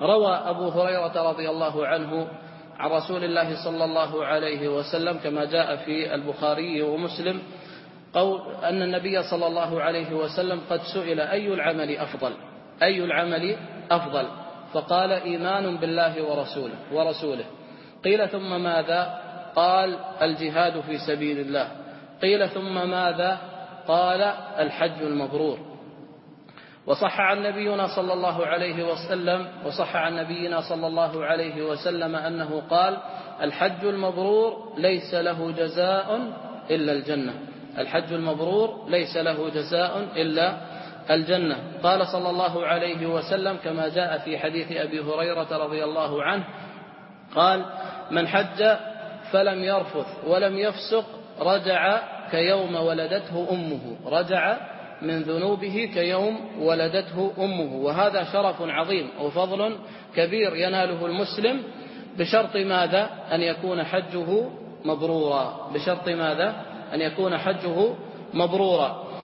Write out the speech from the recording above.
روى أبو هريرة رضي الله عنه عن رسول الله صلى الله عليه وسلم كما جاء في البخاري ومسلم قول أن النبي صلى الله عليه وسلم قد سئل أي العمل أفضل فقال إيمان بالله ورسوله. قيل ثم ماذا؟ قال الجهاد في سبيل الله. قيل ثم ماذا؟ قال الحج المبرور. وصح عن نبينا صلى الله عليه وسلم أنه قال الحج المبرور ليس له جزاء إلا الجنة. الحج المبرور ليس له جزاء إلا الجنة. قال صلى الله عليه وسلم كما جاء في حديث أبي هريرة رضي الله عنه قال من حج فلم يرفث ولم يفسق رجع كيوم ولدته أمه، رجع من ذنوبه كيوم ولدته أمه. وهذا شرف عظيم وفضل كبير يناله المسلم بشرط ماذا؟ أن يكون حجه مبرورا. بشرط ماذا؟ أن يكون حجه مبرورا.